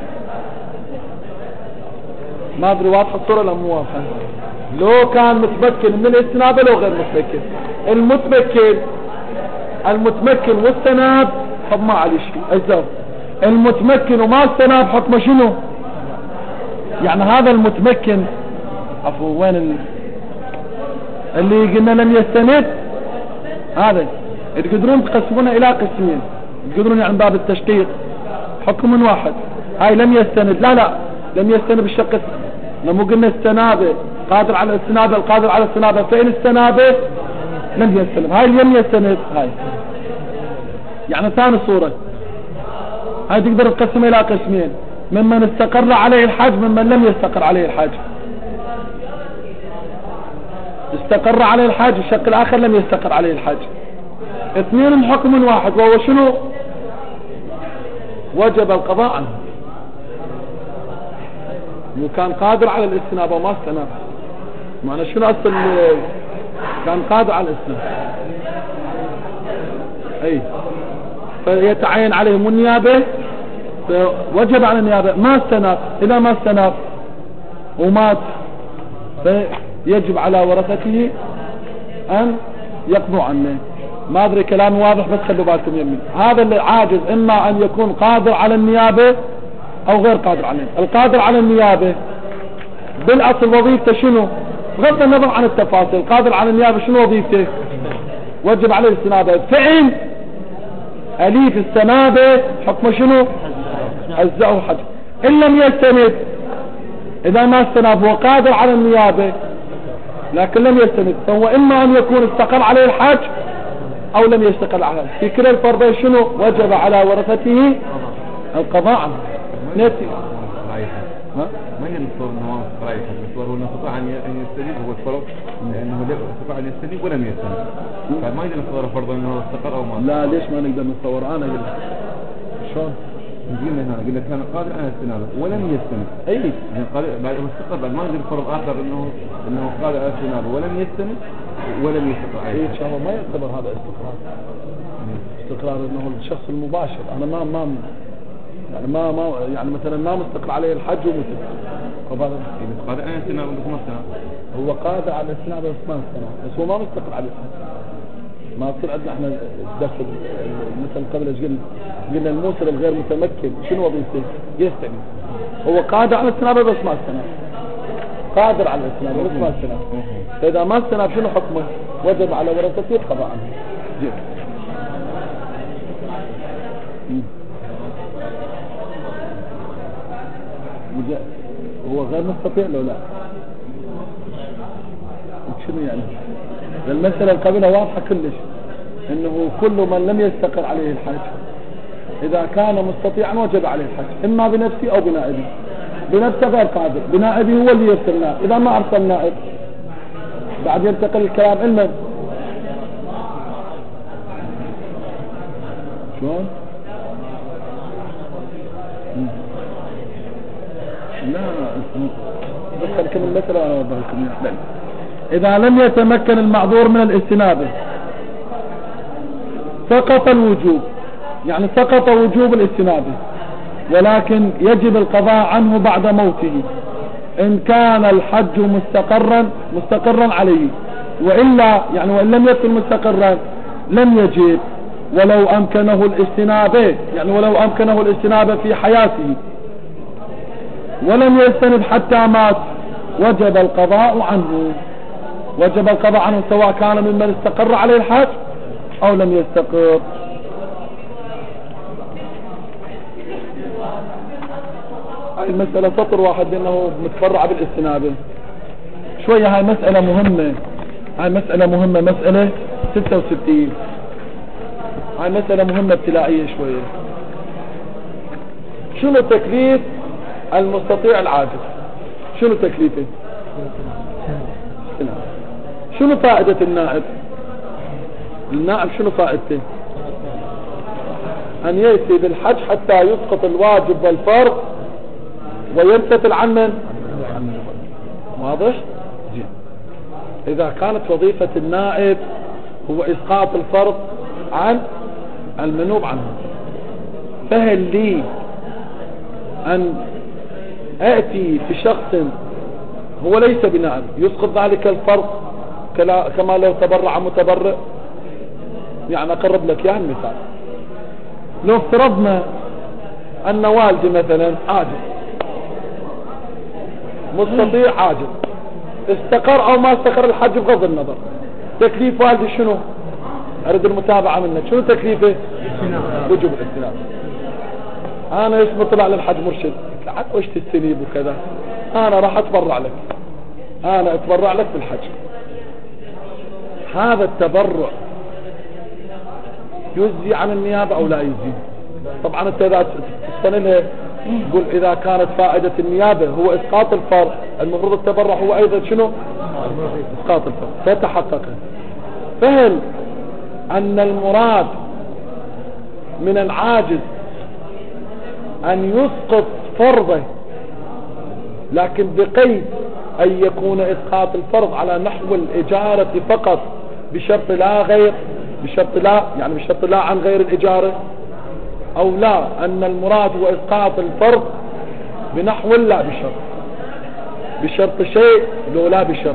ما أدري واضحة الصورة ولا مو واضحة؟ لو كان متمكن من الاستنابة لو غير متمكن. المتمكن المتمكن والسناب طب ما عليه شيء أجزاء. المتمكن وما استناب حكمه شنو؟ يعني هذا المتمكن عفوا وين ال... اللي قلنا لم يستند هذا تقدرون تقسمونه إلى قسمين. تقدرون يعني باب التشقيق حكم من واحد. هاي لم يستند لا لا لم يستند بالشق لما قلنا استنابه قادر على الاستنابه القادر على الاستنابه فإن استنابه لم يستند. هاي لم يستند هاي يعني ثاني صورة. هاي تقدر تقسم إلى قسمين ممن استقر عليه الحج ممن لم يستقر عليه الحج. استقر عليه الحج، الشق الآخر لم يستقر عليه الحج. اثنين حكم واحد، وهو شنو؟ وجب القضاء عنه. وكان قادر على الاستنابة وما استناب. معنى شنو أصل؟ كان قادر على الاستنابة، أي فيتعين عليهم النيابة، وجب على النيابة. ما استناب، إذا ما استناب ومات فيجب على ورثته أن يقضوا عنه. ما أدري كلام واضح، بس خلوا بالكم يمين. هذا اللي عاجز إما أن يكون قادر على النيابة أو غير قادر عليه. القادر على النيابة بالأصل وظيفته شنو؟ بغض النظر عن التفاصيل، قادر على النيابة شنو وظيفته؟ وجب عليه الاستنابة. فعل أليف السنابة حكم شنو؟ أجزاءه حج. إن لم يستند، إذا ما استناب هو قادر على النيابة لكن لم يستند، فهو إما أن يكون استقر عليه الحج أو لم يستقر عليه. في كلا الفرضين شنو؟ وجب على ورثته القضاء عنه. نتي ما هي الصور انه رايح الصور هو انه استطاع ان يستجيب، هو الفرض انه استطاع ان يستجيب ولم يستجيب، فما يقدر نصور فرضا انه استقر او ما. لا ليش ما نقدر نصور؟ انا قلت شلون؟ قلنا هنا قلنا كان قادر على الاستنابه ولم يستند. اي يعني قادر بعد ما استقر، بعد ما يقدر فرض اخر انه انه قادر على الاستنابه ولم يستند ولم يستقر عليه. ان شاء الله ما يعتبر هذا استقرار. استقرار انه الشخص المباشر. انا ما ما يعني ما ما يعني مثلا ما مستقر عليه الحج ومثل قادر قادر على الاستنابه بس ما استناب. هو قادر على الاستنابه بس ما استناب، بس هو ما مستقر عليه الحج. ما يصير عندنا احنا دخل مثل قبل ايش قلنا؟ قلنا الموسر الغير متمكن شنو وظيفته؟ يستنب. هو قادر على الاستنابه بس ما استناب. قادر على الاستنابه بس ما استناب. فاذا ما استناب شنو حكمه؟ وجب على ورثته القضاء عنه. جيب. هو غير مستطيع لو لا؟ شنو يعني؟ المسألة قبلها واضحة كلش، انه كل من لم يستقر عليه الحج اذا كان مستطيعا وجب عليه الحج، اما بنفسه او بنائبه. بنفسه غير قادر، بنائبه هو اللي يرسلناه. اذا ما ارسل نائب بعد ينتقل الكلام علما. شلون؟ لا بس خليكم المسألة وانا اوضح لكم اياها. إذا لم يتمكن المعذور من الاستنابة سقط الوجوب، يعني سقط وجوب الاستنابة، ولكن يجب القضاء عنه بعد موته إن كان الحج مستقرا مستقرا عليه، وإلا يعني وإن لم يكن مستقرا لم يجب ولو أمكنه الاستنابة، يعني ولو أمكنه الاستنابة في حياته ولم يستنب حتى مات وجب القضاء عنه. وجب القضاء عنه سواء كان ممن استقر عليه الحج او لم يستقر. هاي المسألة سطر واحد انه متفرع بالاستنابة شوية. هاي مسألة مهمة، هاي مسألة مهمة، مسألة ستة وستين. هاي مسألة مهمة ابتلائية شوية. شنو تكليف المستطيع العاجز؟ شنو تكليفه؟ شنو فائدة النائب؟ النائب شنو فائدته؟ أن يأتي بالحج حتى يسقط الواجب والفرض ويمتثل عن من؟ واضح؟ إذا كانت وظيفة النائب هو إسقاط الفرض عن المنوب عنه، فهل لي أن أأتي في شخص هو ليس بنائب يسقط ذلك الفرض كما لو تبرع متبرع؟ يعني أقرب لك يعني مثال. لو افترضنا أن والدي مثلا عاجز، مستطيع عاجز، استقر أو ما استقر الحج بغض النظر، تكليف والدي شنو؟ أريد المتابعة منك. شنو تكليفه؟ وجوب الاستناب. أنا اسمي طلع للحج مرشد، عاد وش تستنيب وكذا، أنا راح أتبرع لك، أنا أتبرع لك بالحج. هذا التبرع يجزي عن النيابة أو لا يجزي؟ طبعا أنت إذا تستنلها يقول إذا كانت فائدة النيابة هو إسقاط الفرض، المفروض التبرع هو أيضا شنو؟ إسقاط الفرض. فتحقق. فهم أن المراد من العاجز أن يسقط فرضه، لكن بقيد أن يكون إسقاط الفرض على نحو الإجارة فقط بشرط لا غير، بشرط لا يعني بشرط لا عن غير الإجارة، أو لا أن المراد هو إسقاط الفرض بنحو لا بشرط، بشرط شيء لو لا بشرط.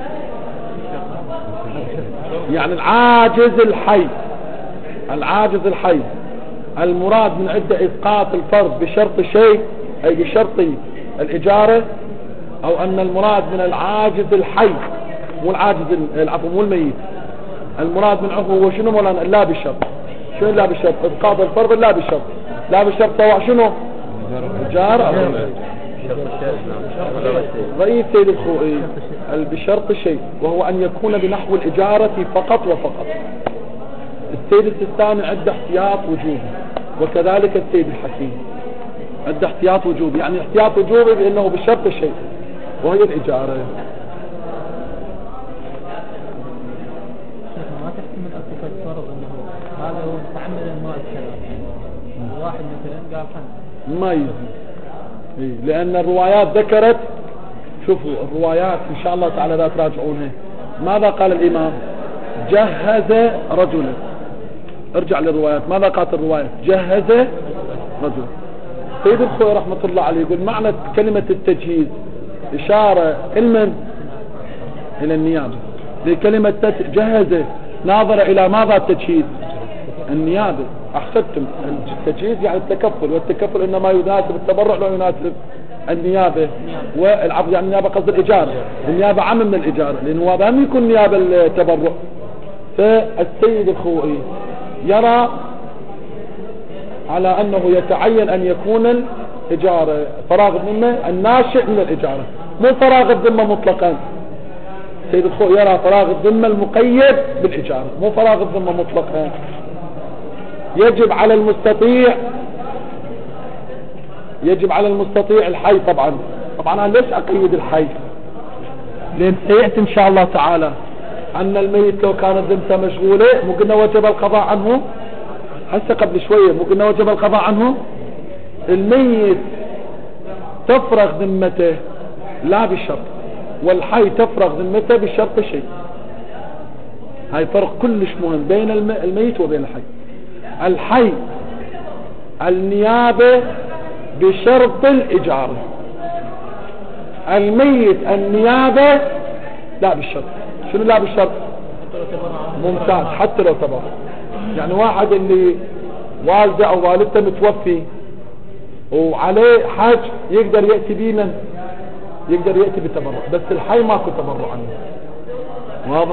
يعني العاجز الحي، العاجز الحي المراد من عدة إسقاط الفرض بشرط شيء أي بشرط الإجارة، أو أن المراد من العاجز الحي مو العاجز العفو مو الميت، المراد من عفو هو شنو مولانا؟ لا بشرط. شنو لا بشرط؟ إسقاط الفرض لا بشرط. لا بشرط سواء شنو؟ إجارة أو رئيس سيد الخوئي بشرط شيء، وهو أن يكون بنحو الإجارة فقط وفقط. السيد السيستاني عنده احتياط وجوبي، وكذلك السيد الحكيم عنده احتياط وجوبي، يعني احتياط وجوبي بأنه بشرط شيء وهي الإجارة. ما تحتمل أصل الفرض أنه هذا هو مستعمل النوع الثلاث، واحد مثلا قال خمس ما يزيد. إيه؟ لأن الروايات ذكرت، شوفوا الروايات إن شاء الله تعالى لا تراجعونها. ماذا قال الإمام؟ جهز رجلا. ارجع للروايات، ماذا قالت الروايات؟ جهز رجلا. سيد الخوئي رحمة الله عليه يقول معنى كلمة التجهيز إشارة علما إلى النيابة، لكلمة جهز ناظرة إلى ماذا؟ التجهيز النيابة. أحسبتم التجهيز يعني التكفل، والتكفل إنما يناسب التبرع لا يناسب النيابة، والعفو يعني النيابة قصد الإجارة، النيابة عام من الإجارة، لأنه هذا هم يكون نيابة التبرع. فالسيد الخوئي يرى على أنه يتعين أن يكون الإجارة فراغ الذمة الناشئ من الإجارة، مو فراغ الذمة مطلقا. السيد الخوئي يرى فراغ الذمة المقيد بالإجارة، مو فراغ الذمة مطلقا. يجب على المستطيع، يجب على المستطيع الحي طبعا. طبعا أنا ليش أقيد الحي؟ لأن سيأتي إن شاء الله تعالى أن الميت لو كانت ذمته مشغولة مو قلنا وجب القضاء عنه؟ هسه قبل شوية مو قلنا وجب القضاء عنه؟ الميت تفرغ ذمته لا بالشرط، والحي تفرغ ذمته بالشرط شيء. هاي فرق كلش مهم بين الميت وبين الحي. الحي النيابة بشرط الإجارة، الميت النيابة لا بالشرط. شنو لا بالشرط؟ ممتاز. حتى لو تبرع، يعني واحد اللي والده أو والدته متوفي وعليه حج يقدر يأتي بينا، يقدر يأتي بالتبرع، بس الحي ماكو تبرع عنه. واضح؟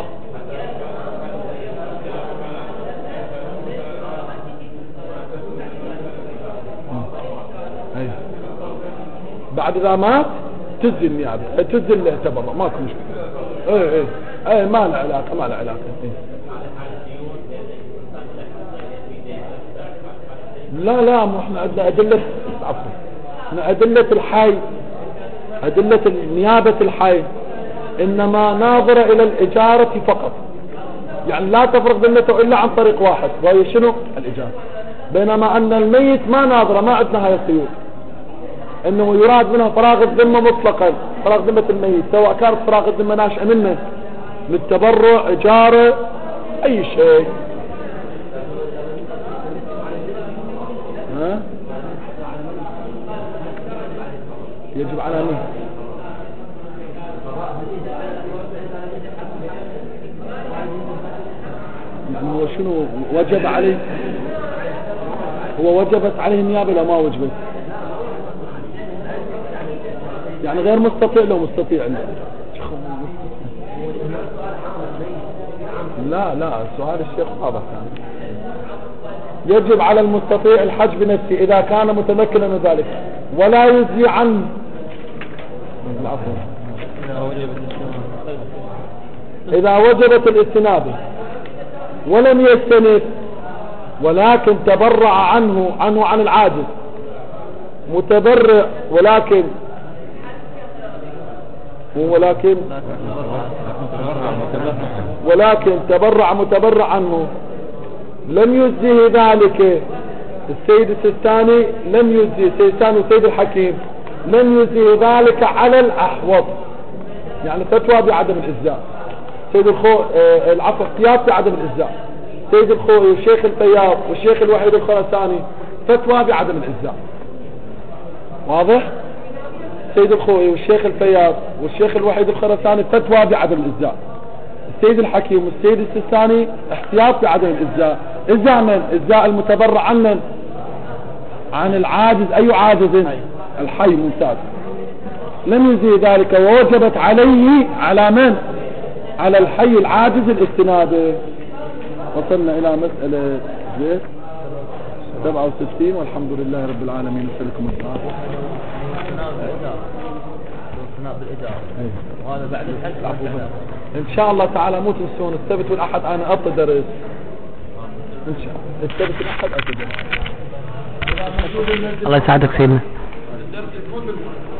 أيه. بعد إذا مات تزي النيابة، تزي التبرع، ماكو مشكلة. ايه ايه ايه ما له علاقة، ما له علاقة. ايه. لا لا مو احنا عندنا أدلة، عفوا احنا أدلة الحي، أدلة نيابة الحي إنما ناظرة إلى الإجارة فقط، يعني لا تفرق ذمته إلا عن طريق واحد وهي شنو؟ الإجارة. بينما أن الميت ما ناظرة، ما عندنا هاي القيود، إنه يراد منها فراغ الذمة مطلقا، فراغ ذمة الميت سواء كانت فراغ الذمة ناشئة منه للتبرع إجارة أي شيء. ها؟ يجب على مين؟ يعني هو شنو وجب عليه؟ هو وجبت عليه النيابة لا ما وجبت؟ يعني غير مستطيع لو مستطيع عنده. لا لا سؤال الشيخ واضح كان. يجب على المستطيع الحج بنفسه إذا كان متمكنا من ذلك ولا يجزي عنه. إذا وجبت الاستنابة ولم يستنف ولكن تبرع عنه عنه عن العاجز، متبرع ولكن ولكن ولكن تبرع متبرع عنه لم يجزه ذلك. السيد السيستاني لم يجزي السيستاني والسيد الحكيم لم يجزه ذلك على الأحوط، يعني فتوى بعدم الإجزاء. سيد الخو آه العفو احتياط بعدم الإجزاء. سيد الخوئي والشيخ الفياض والشيخ الوحيد الخراساني فتوى بعدم الإجزاء. واضح؟ سيد الخوئي والشيخ الفياض والشيخ الوحيد الخراساني فتوى بعدم الإجزاء. السيد الحكيم والسيد السيستاني احتياط بعدم الإجزاء. إجزاء من؟ إجزاء المتبرع عن من؟ عن العاجز. أي عاجز؟ الحي. ممتاز. لم يجزي ذلك ووجبت عليه على من؟ على الحي العاجز الاستنابة. وصلنا إلى مسألة زيت سبعة وستين والحمد لله رب العالمين. نسألكم الصلاة وهذا بعد الحج. إن شاء الله تعالى مو تنسون السبت والأحد أنا أعطي درس. إن شاء الله السبت والأحد أعطي درس. الله يسعدك سيدنا.